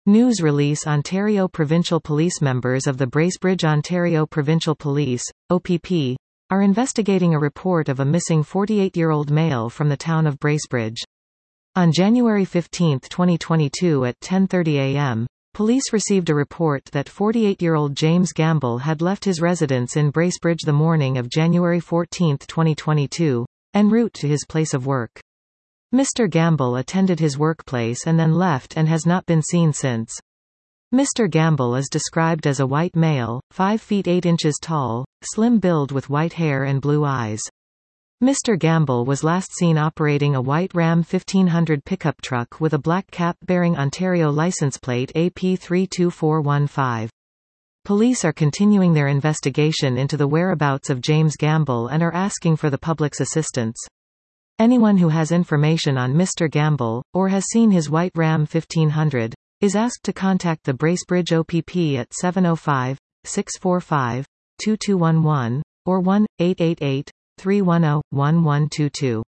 News release Ontario Provincial Police Members of the Bracebridge Ontario Provincial Police, OPP, are investigating a report of a missing 48-year-old male from the town of Bracebridge. On January 15, 2022 at 10:30 a.m., police received a report that 48-year-old James Gamble had left his residence in Bracebridge the morning of January 14, 2022, en route to his place of work. Mr. Gamble attended his workplace and then left and has not been seen since. Mr. Gamble is described as a white male, 5 feet 8 inches tall, slim build with white hair and blue eyes. Mr. Gamble was last seen operating a white Ram 1500 pickup truck with a black cap bearing Ontario license plate AP32415. Police are continuing their investigation into the whereabouts of James Gamble and are asking for the public's assistance. Anyone who has information on Mr. Gamble, or has seen his white Ram 1500, is asked to contact the Bracebridge OPP at 705-645-2211, or 1-888-310-1122.